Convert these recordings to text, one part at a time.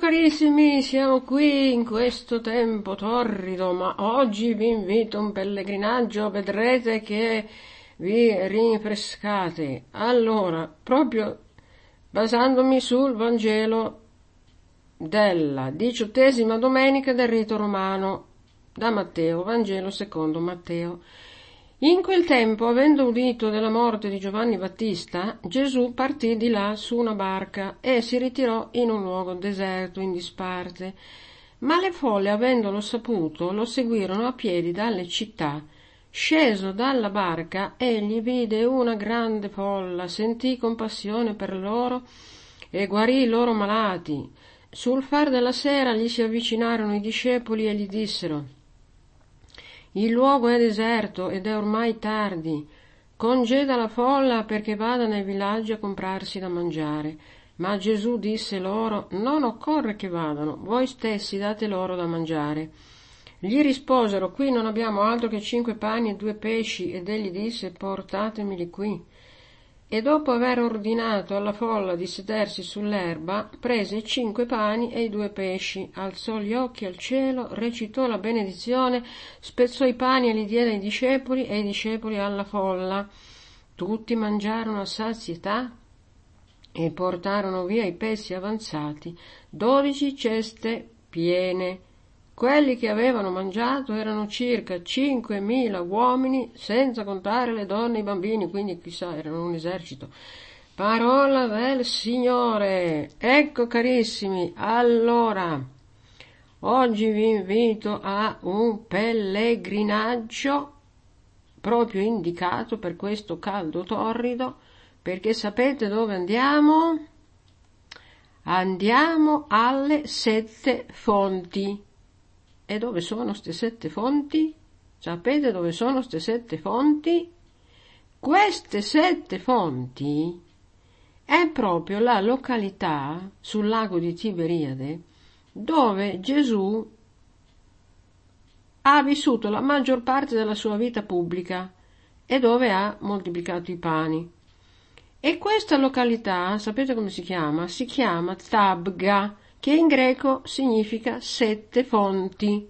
carissimi, siamo qui in questo tempo torrido, ma oggi vi invito a un pellegrinaggio, vedrete che vi rinfrescate. Allora, proprio basandomi sul Vangelo della 18ª domenica del rito romano, da Matteo, Vangelo secondo Matteo. In quel tempo, avendo udito della morte di Giovanni Battista, Gesù partì di là su una barca e si ritirò in un luogo deserto, in disparte. Ma le folle, avendolo saputo, lo seguirono a piedi dalle città. Sceso dalla barca, egli vide una grande folla, sentì compassione per loro e guarì i loro malati. Sul far della sera gli si avvicinarono i discepoli e gli dissero: «Il luogo è deserto ed è ormai tardi. Congeda la folla perché vada nei villaggi a comprarsi da mangiare». Ma Gesù disse loro: «Non occorre che vadano, voi stessi date loro da mangiare». Gli risposero: «Qui non abbiamo altro che 5 pani e 2 pesci». Ed egli disse: «Portatemeli qui». E dopo aver ordinato alla folla di sedersi sull'erba, prese i 5 pani e i 2 pesci, alzò gli occhi al cielo, recitò la benedizione, spezzò i pani e li diede ai discepoli e i discepoli alla folla. Tutti mangiarono a sazietà e portarono via i pezzi avanzati, 12 ceste piene. Quelli che avevano mangiato erano circa 5.000 uomini, senza contare le donne e i bambini, quindi chissà, erano un esercito. Parola del Signore. Ecco, carissimi, allora, oggi vi invito a un pellegrinaggio proprio indicato per questo caldo torrido, perché sapete dove andiamo? Andiamo alle 7 fonti. E dove sono ste 7 fonti? Sapete dove sono ste 7 fonti? Queste 7 fonti è proprio la località sul lago di Tiberiade dove Gesù ha vissuto la maggior parte della sua vita pubblica e dove ha moltiplicato i pani. E questa località, sapete come si chiama? Si chiama Tabga, che in greco significa 7 fonti.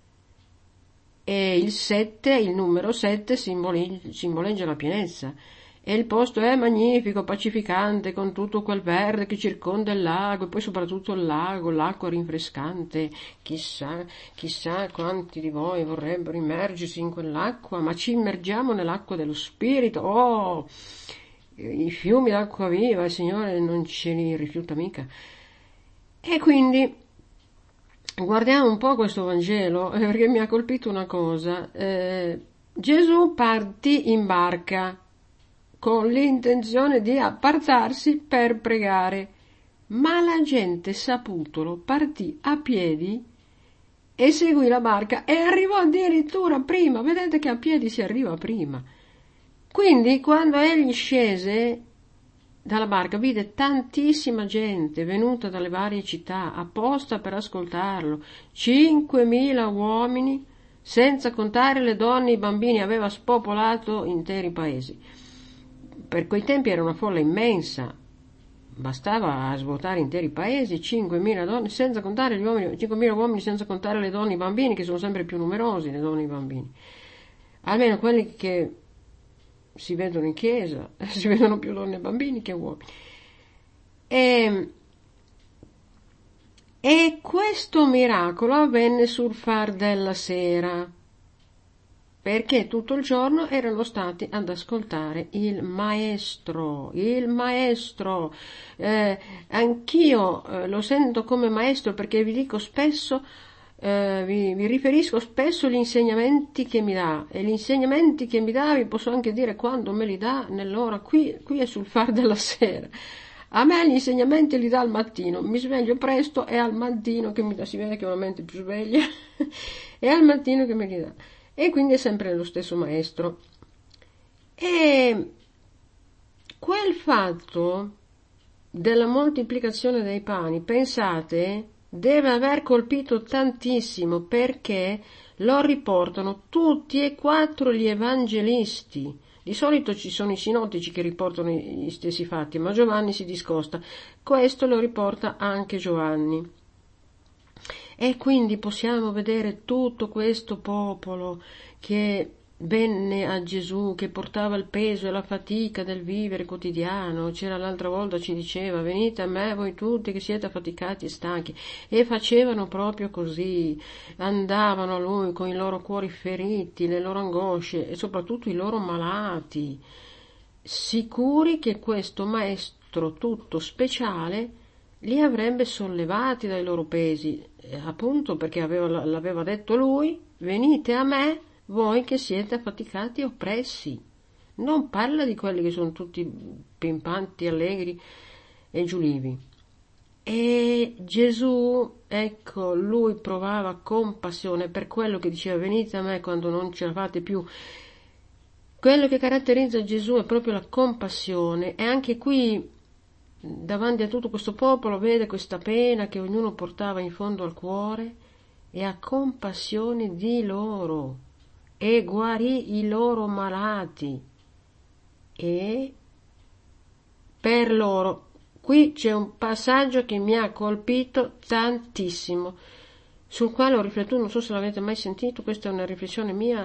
E il numero 7 simboleggia la pienezza. E il posto è magnifico, pacificante, con tutto quel verde che circonda il lago, e poi soprattutto il lago, l'acqua rinfrescante. Chissà quanti di voi vorrebbero immergersi in quell'acqua, ma ci immergiamo nell'acqua dello Spirito. Oh! I fiumi d'acqua viva, il Signore non ce li rifiuta mica. E quindi guardiamo un po' questo Vangelo, perché mi ha colpito una cosa. Gesù partì in barca con l'intenzione di appartarsi per pregare, ma la gente, saputolo, partì a piedi e seguì la barca e arrivò addirittura prima. Vedete che a piedi si arriva prima. Quindi quando egli scese dalla barca vide tantissima gente venuta dalle varie città apposta per ascoltarlo, 5.000 uomini, senza contare le donne e i bambini, aveva spopolato interi paesi. Per quei tempi era una folla immensa, bastava svuotare interi paesi, 5.000 donne, senza contare gli uomini, 5.000 uomini senza contare le donne e i bambini, che sono sempre più numerosi, le donne e i bambini. Almeno quelli che si vedono in chiesa, si vedono più donne e bambini che uomini. E questo miracolo avvenne sul far della sera, perché tutto il giorno erano stati ad ascoltare il maestro. Anch'io lo sento come maestro, perché vi dico spesso, vi riferisco spesso gli insegnamenti che mi dà, e gli insegnamenti che mi dà vi posso anche dire quando me li dà, nell'ora, qui è sul far della sera. A me gli insegnamenti li dà al mattino, mi sveglio presto, è al mattino che mi dà, si vede che ho la mente più sveglia, è al mattino che me li dà, e quindi è sempre lo stesso maestro. E quel fatto della moltiplicazione dei pani, pensate, deve aver colpito tantissimo, perché lo riportano tutti e 4 gli evangelisti. Di solito ci sono i sinottici che riportano gli stessi fatti, ma Giovanni si discosta. Questo lo riporta anche Giovanni. E quindi possiamo vedere tutto questo popolo che venne a Gesù, che portava il peso e la fatica del vivere quotidiano. C'era l'altra volta, ci diceva: venite a me voi tutti che siete affaticati e stanchi. E facevano proprio così, andavano a lui con i loro cuori feriti, le loro angosce e soprattutto i loro malati, sicuri che questo maestro tutto speciale li avrebbe sollevati dai loro pesi, appunto perché l'aveva detto lui: venite a me voi che siete affaticati e oppressi. Non parla di quelli che sono tutti pimpanti, allegri e giulivi. E Gesù, ecco, lui provava compassione per quello che diceva: venite a me quando non ce la fate più. Quello che caratterizza Gesù è proprio la compassione, e anche qui davanti a tutto questo popolo vede questa pena che ognuno portava in fondo al cuore e ha compassione di loro e guarì i loro malati. E per loro, qui c'è un passaggio che mi ha colpito tantissimo, sul quale ho riflettuto, non so se l'avete mai sentito, questa è una riflessione mia.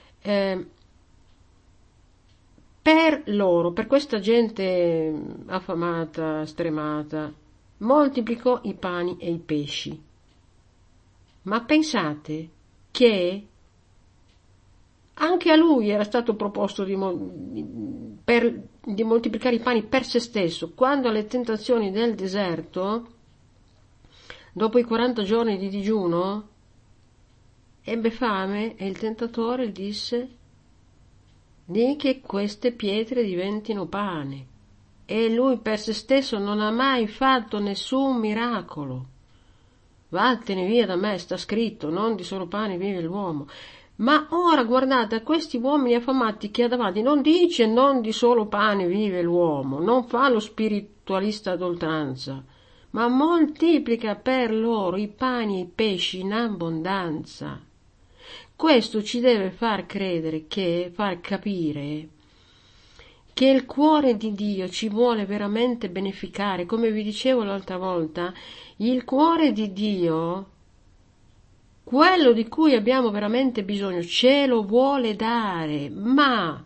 Per loro, per questa gente affamata, stremata, moltiplicò i pani e i pesci. Ma pensate che anche a lui era stato proposto di moltiplicare i pani per se stesso, quando alle tentazioni del deserto, dopo i 40 giorni di digiuno, ebbe fame e il tentatore gli disse: di che queste pietre diventino pane. E lui per se stesso non ha mai fatto nessun miracolo. Vattene via da me, sta scritto, non di solo pane vive l'uomo. Ma ora guardate a questi uomini affamati che ha davanti, non dice non di solo pane vive l'uomo, non fa lo spiritualista ad oltranza, ma moltiplica per loro i pani e i pesci in abbondanza. Questo ci deve far credere far capire che il cuore di Dio ci vuole veramente beneficare. Come vi dicevo l'altra volta, il cuore di Dio, quello di cui abbiamo veramente bisogno, ce lo vuole dare, ma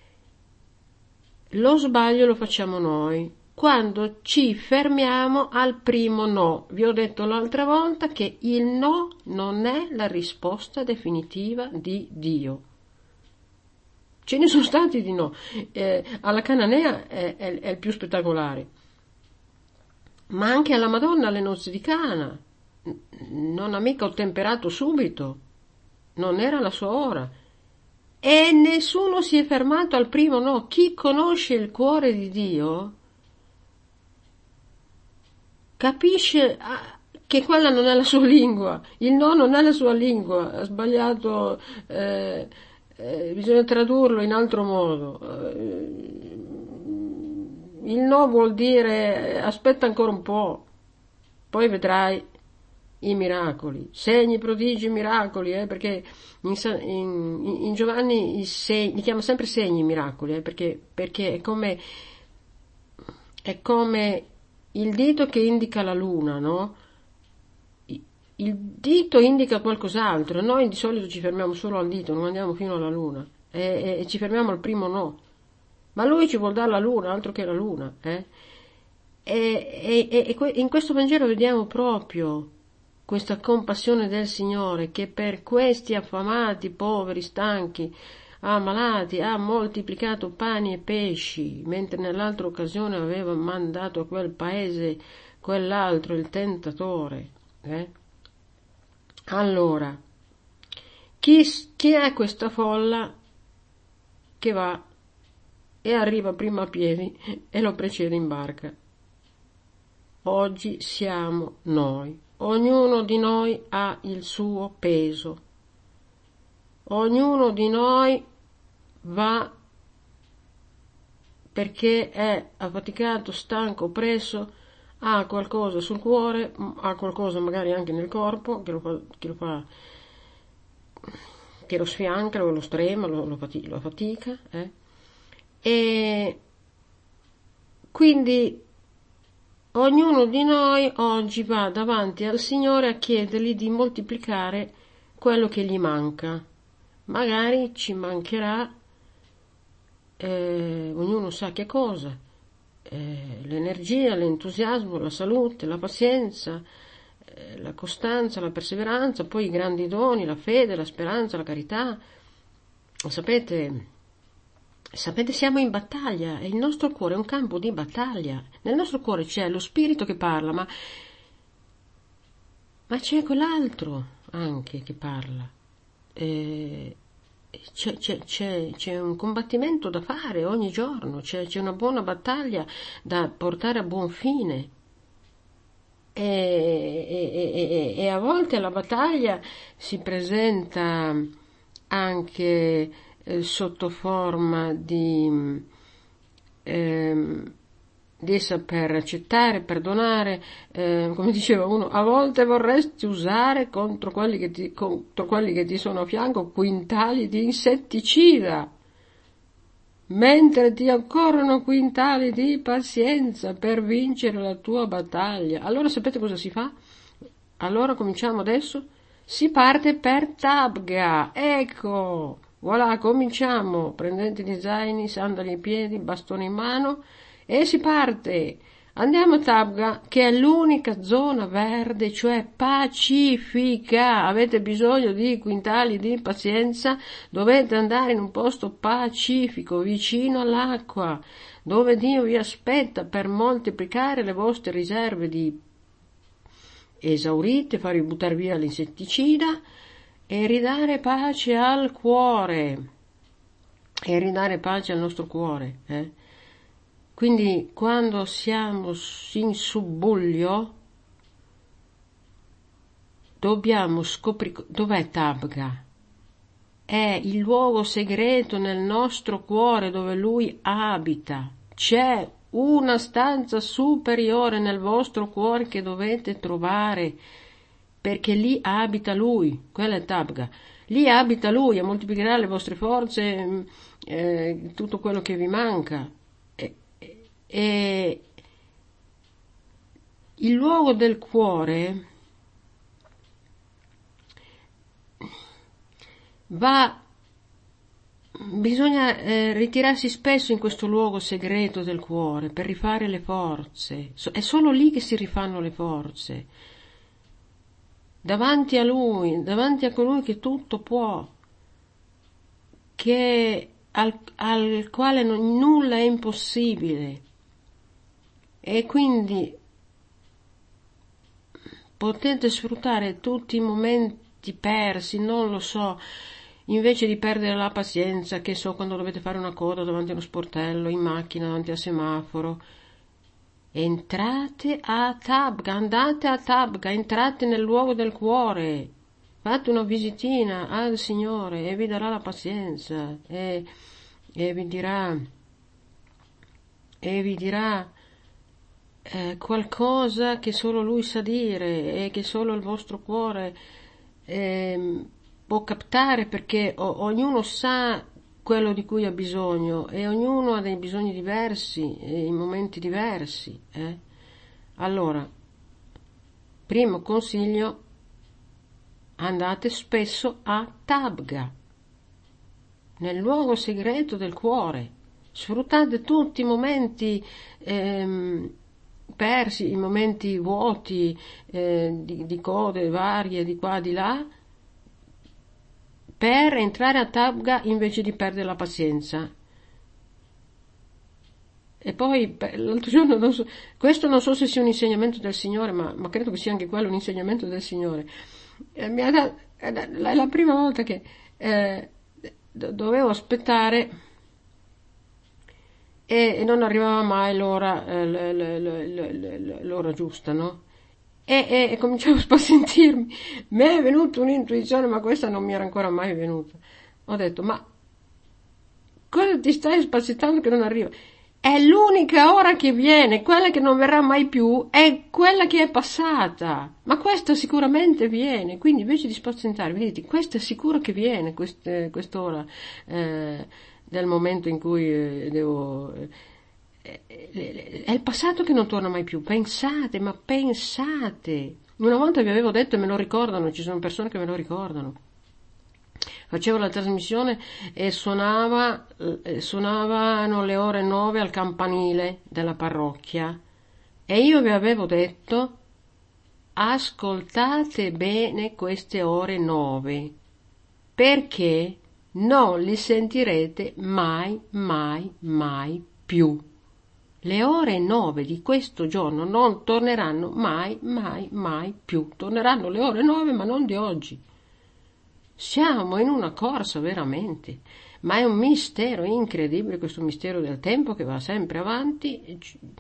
lo sbaglio lo facciamo noi, quando ci fermiamo al primo no. Vi ho detto l'altra volta che il no non è la risposta definitiva di Dio. Ce ne sono stati di no. Alla Cananea è il più spettacolare. Ma anche alla Madonna alle nozze di Cana. Non ha mica ottemperato subito. Non era la sua ora. E nessuno si è fermato al primo no. Chi conosce il cuore di Dio capisce che quella non è la sua lingua, il no non è la sua lingua, ha sbagliato, bisogna tradurlo in altro modo. Il no vuol dire aspetta ancora un po', poi vedrai i miracoli, segni, prodigi, miracoli, perché in Giovanni li chiama sempre segni i miracoli, perché è come il dito che indica la luna, no? Il dito indica qualcos'altro, noi di solito ci fermiamo solo al dito, non andiamo fino alla luna e ci fermiamo al primo no. Ma lui ci vuol dare la luna, altro che la luna. E in questo Vangelo vediamo proprio questa compassione del Signore, che per questi affamati, poveri, stanchi, ammalati, ha moltiplicato pani e pesci, mentre nell'altra occasione aveva mandato a quel paese quell'altro, il tentatore. Allora, chi è questa folla che va e arriva prima a piedi e lo precede in barca? Oggi siamo noi. Ognuno di noi ha il suo peso. Ognuno di noi va perché è affaticato, stanco, oppresso, ha qualcosa sul cuore, ha qualcosa magari anche nel corpo che lo sfianca, lo strema, lo affatica. E quindi ognuno di noi oggi va davanti al Signore a chiedergli di moltiplicare quello che gli manca. Magari ci mancherà, ognuno sa che cosa, l'energia, l'entusiasmo, la salute, la pazienza, la costanza, la perseveranza, poi i grandi doni, la fede, la speranza, la carità. Sapete, siamo in battaglia e il nostro cuore è un campo di battaglia. Nel nostro cuore c'è lo spirito che parla, ma c'è quell'altro anche che parla. C'è un combattimento da fare ogni giorno, c'è una buona battaglia da portare a buon fine. E a volte la battaglia si presenta anche sotto forma di saper accettare, perdonare, come diceva uno, a volte vorresti usare contro quelli che ti sono a fianco quintali di insetticida, mentre ti occorrono quintali di pazienza per vincere la tua battaglia. Allora sapete cosa si fa? Allora cominciamo adesso? Si parte per Tabga, ecco, voilà, cominciamo, prendete gli zaini, sandali ai piedi, bastone in mano e si parte. Andiamo a Tabga, che è l'unica zona verde, cioè pacifica. Avete bisogno di quintali di pazienza, dovete andare in un posto pacifico, vicino all'acqua, dove Dio vi aspetta per moltiplicare le vostre riserve di esaurite, farvi buttare via l'insetticida e ridare pace al cuore, e ridare pace al nostro cuore. Quindi quando siamo in subbuglio dobbiamo scoprire dov'è Tabga. È il luogo segreto nel nostro cuore dove Lui abita. C'è una stanza superiore nel vostro cuore che dovete trovare, perché lì abita Lui, quella è Tabga. Lì abita Lui, a moltiplicherà le vostre forze, tutto quello che vi manca. E il luogo del cuore bisogna ritirarsi spesso in questo luogo segreto del cuore per rifare le forze. È solo lì che si rifanno le forze. Davanti a Lui, davanti a colui che tutto può, al quale nulla è impossibile. E quindi potete sfruttare tutti i momenti persi, non lo so, invece di perdere la pazienza, che so, quando dovete fare una coda davanti a uno sportello, in macchina, davanti al semaforo. Entrate a Tabga, andate a Tabga, entrate nel luogo del cuore, fate una visitina al Signore e vi darà la pazienza e vi dirà qualcosa che solo Lui sa dire e che solo il vostro cuore può captare, perché ognuno sa quello di cui ha bisogno e ognuno ha dei bisogni diversi in momenti diversi. Allora, primo consiglio, andate spesso a Tabga, nel luogo segreto del cuore. Sfruttate tutti i momenti persi, i momenti vuoti, di code varie di qua di là, per entrare a Tabga invece di perdere la pazienza. E poi l'altro giorno, questo non so se sia un insegnamento del Signore, ma credo che sia anche quello un insegnamento del Signore. È la prima volta che dovevo aspettare e non arrivava mai l'ora giusta, no? E cominciavo a spazientirmi. Mi è venuta un'intuizione, ma questa non mi era ancora mai venuta. Ho detto, ma cosa ti stai spazientando che non arriva? È l'unica ora che viene, quella che non verrà mai più è quella che è passata, ma questa sicuramente viene, quindi invece di spazientarvi dite, questa è sicuro che viene, quest'ora del momento in cui devo è il passato che non torna mai più. Pensate, ma pensate. Una volta vi avevo detto e me lo ricordano, ci sono persone che me lo ricordano. Facevo la trasmissione e suonavano le ore 9 al campanile della parrocchia e io vi avevo detto ascoltate bene queste ore 9 perché non li sentirete mai, mai, mai più. Le ore 9 di questo giorno non torneranno mai, mai, mai più. Torneranno le ore 9 ma non di oggi. Siamo in una corsa veramente, ma è un mistero incredibile questo mistero del tempo che va sempre avanti,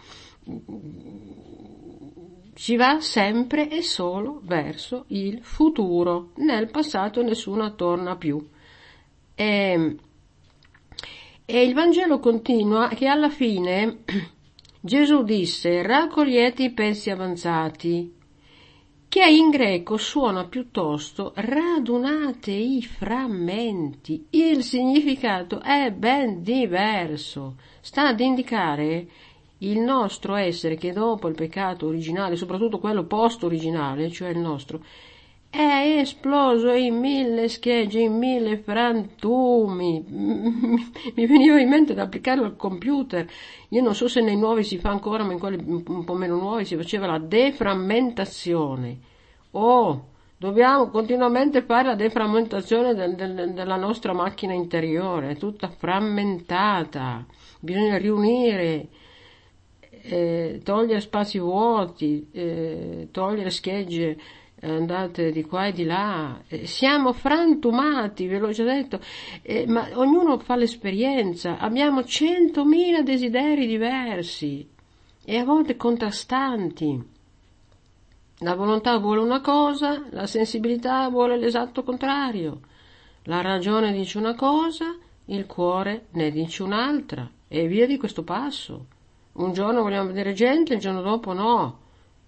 si va sempre e solo verso il futuro, nel passato nessuno torna più. E il Vangelo continua che alla fine Gesù disse raccogliete i pezzi avanzati, che in greco suona piuttosto radunate i frammenti. Il significato è ben diverso. Sta ad indicare il nostro essere che dopo il peccato originale, soprattutto quello post-originale, cioè il nostro, è esploso in 1000 schegge, in 1000 frantumi. Mi veniva in mente da applicarlo al computer. Io non so se nei nuovi si fa ancora, ma in quelli un po' meno nuovi si faceva la deframmentazione. Dobbiamo continuamente fare la deframmentazione della nostra macchina interiore, è tutta frammentata. Bisogna riunire, togliere spazi vuoti, togliere schegge andate di qua e di là, siamo frantumati, ve l'ho già detto, ma ognuno fa l'esperienza, abbiamo 100.000 desideri diversi e a volte contrastanti. La volontà vuole una cosa, la sensibilità vuole l'esatto contrario, la ragione dice una cosa, il cuore ne dice un'altra e via di questo passo. Un giorno vogliamo vedere gente, il giorno dopo no.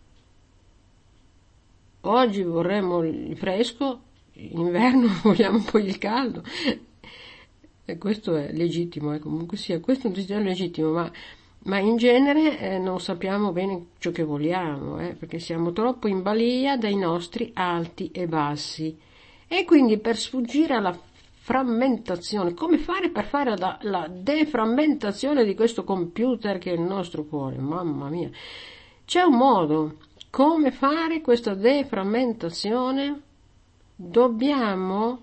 Oggi vorremmo il fresco, in inverno vogliamo poi il caldo. E questo è legittimo, comunque sia, questo è un desiderio legittimo, ma in genere non sappiamo bene ciò che vogliamo, perché siamo troppo in balia dai nostri alti e bassi. E quindi per sfuggire alla frammentazione, come fare per fare la deframmentazione di questo computer che è il nostro cuore? Mamma mia, c'è un modo. Come fare questa deframmentazione? Dobbiamo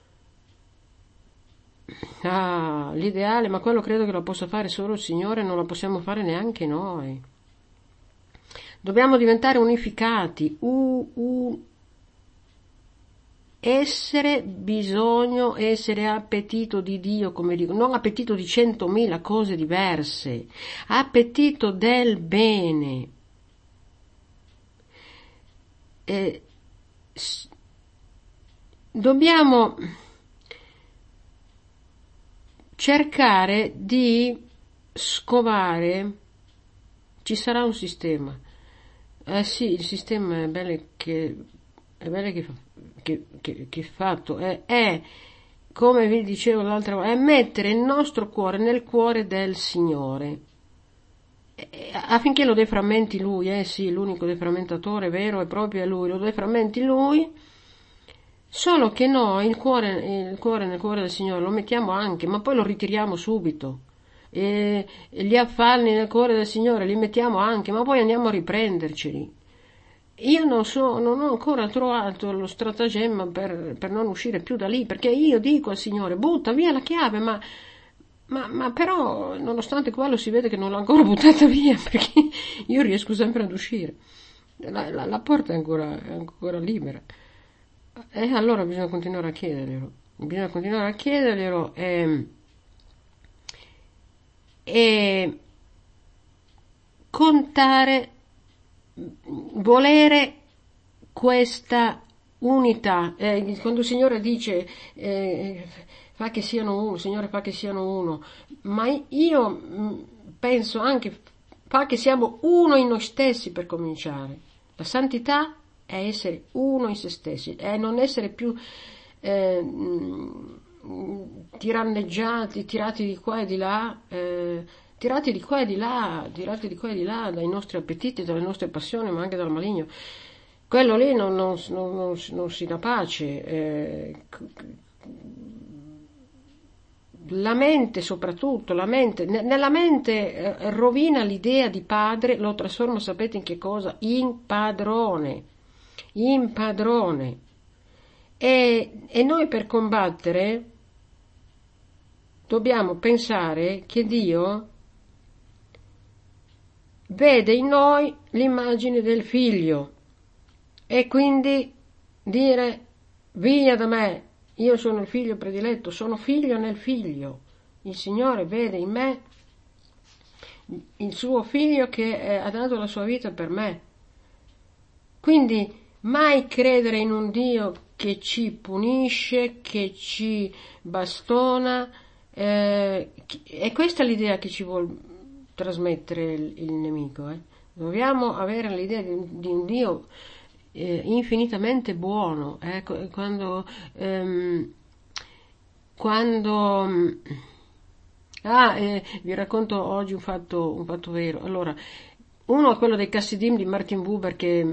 l'ideale, ma quello credo che lo possa fare solo il Signore, non lo possiamo fare neanche noi. Dobbiamo diventare unificati, bisogno essere appetito di Dio, come dico, non appetito di 100.000 cose diverse, appetito del bene. Dobbiamo cercare di scovare, ci sarà un sistema. Sì, il sistema è bello che fatto, è come vi dicevo l'altra volta, è mettere il nostro cuore nel cuore del Signore, affinché lo deframmenti Lui, sì, l'unico deframmentatore vero e proprio è Lui, lo deframmenti Lui. Solo che noi il cuore nel cuore del Signore lo mettiamo anche, ma poi lo ritiriamo subito. E gli affanni nel cuore del Signore li mettiamo anche, ma poi andiamo a riprenderceli. Io non ho ancora trovato lo stratagemma per non uscire più da lì, perché io dico al Signore, butta via la chiave, ma però, nonostante quello, si vede che non l'ho ancora buttata via, perché io riesco sempre ad uscire. La porta è ancora libera. E allora bisogna continuare a chiederglielo, e contare, volere questa unità. Quando il Signore dice fa che siano uno, Signore fa che siano uno, ma io penso anche fa che siamo uno in noi stessi per cominciare. La santità è essere uno in se stessi, è non essere più tiranneggiati, tirati di qua e di là, tirati di qua e di là dai nostri appetiti, dalle nostre passioni, ma anche dal maligno. Quello lì non si dà pace. La mente soprattutto, nella mente rovina l'idea di padre, lo trasforma, sapete in che cosa? In padrone, in padrone. E noi per combattere dobbiamo pensare che Dio vede in noi l'immagine del figlio e quindi dire via da me, io sono il figlio prediletto, sono figlio nel figlio. Il Signore vede in me il suo figlio che ha dato la sua vita per me. Quindi mai credere in un Dio che ci punisce, che ci bastona, e questa è l'idea che ci vuole trasmettere il nemico. Dobbiamo avere l'idea di un Dio infinitamente buono. Vi racconto oggi un fatto vero. Allora, uno è quello dei Chassidim di Martin Buber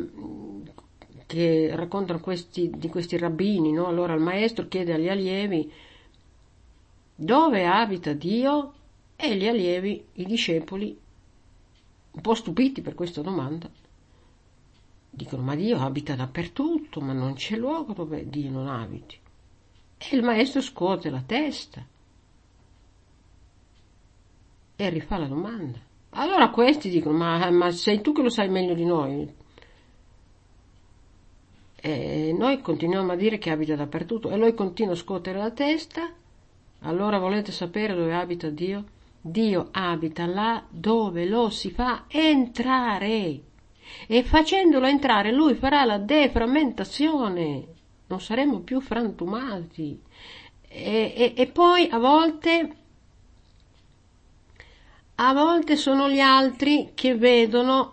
che raccontano di questi rabbini, no? Allora il maestro chiede agli allievi dove abita Dio e gli allievi, i discepoli, un po' stupiti per questa domanda, dicono ma Dio abita dappertutto, ma non c'è luogo dove Dio non abiti. E il maestro scuote la testa e rifà la domanda. Allora questi dicono ma sei tu che lo sai meglio di noi. E noi continuiamo a dire che abita dappertutto e lui continua a scuotere la testa. Allora volete sapere dove abita Dio? Dio abita là dove lo si fa entrare e facendolo entrare lui farà la deframmentazione, non saremo più frantumati e poi a volte sono gli altri che vedono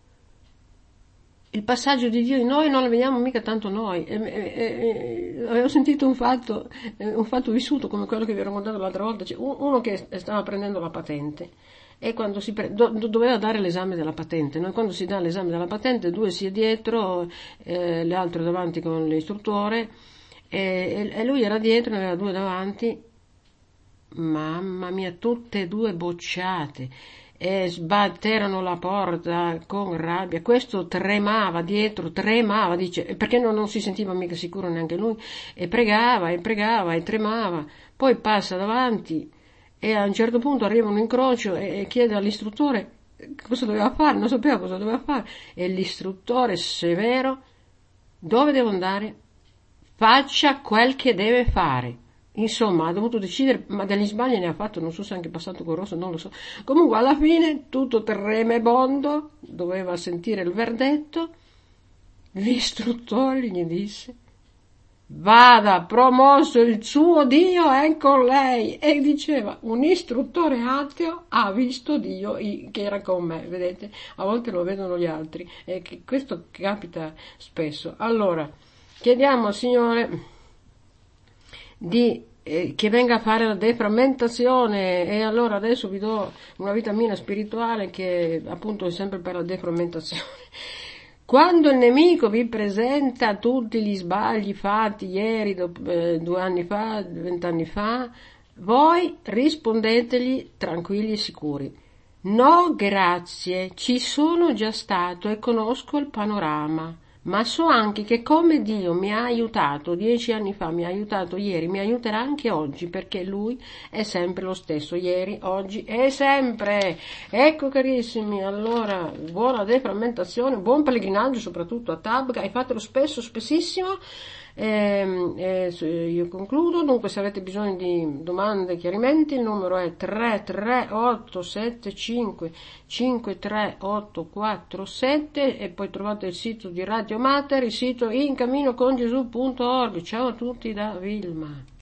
il passaggio di Dio in noi, non lo vediamo mica tanto noi. Avevo sentito un fatto vissuto come quello che vi ho raccontato l'altra volta. C'è uno che stava prendendo la patente e quando doveva dare l'esame della patente, no? Quando si dà l'esame della patente, due si è dietro, l'altro davanti con l'istruttore e lui era dietro, ne aveva due davanti. Mamma mia, tutte e due bocciate. E sbatterono la porta con rabbia. Questo tremava dietro, dice, perché non si sentiva mica sicuro neanche lui, e pregava e tremava. Poi passa davanti e a un certo punto arriva un incrocio e chiede all'istruttore cosa doveva fare, non sapeva cosa doveva fare, e l'istruttore severo: dove devo andare? Faccia quel che deve fare. Insomma, ha dovuto decidere, ma degli sbagli ne ha fatto, non so se è anche passato col rosso, non lo so. Comunque, alla fine, tutto tremebondo, doveva sentire il verdetto. L'istruttore gli disse: vada, promosso il suo Dio è con lei. E diceva, un istruttore ateo ha visto Dio che era con me, vedete? A volte lo vedono gli altri, e questo capita spesso. Allora, chiediamo al Signore che venga a fare la deframmentazione, e allora adesso vi do una vitamina spirituale che appunto è sempre per la deframmentazione. Quando il nemico vi presenta tutti gli sbagli fatti ieri, 2 anni fa, 20 anni fa, voi rispondetegli tranquilli e sicuri: no grazie, ci sono già stato e conosco il panorama. Ma so anche che come Dio mi ha aiutato 10 anni fa, mi ha aiutato ieri, mi aiuterà anche oggi, perché Lui è sempre lo stesso, ieri, oggi e sempre. Ecco carissimi, allora buona deframmentazione, buon pellegrinaggio soprattutto a Tabga, e fatelo spesso, spessissimo. Io concludo. Dunque, se avete bisogno di domande, chiarimenti, il numero è 33875 e poi trovate il sito di Radio Mater, il sito incaminocongesù.org. Ciao a tutti da Vilma.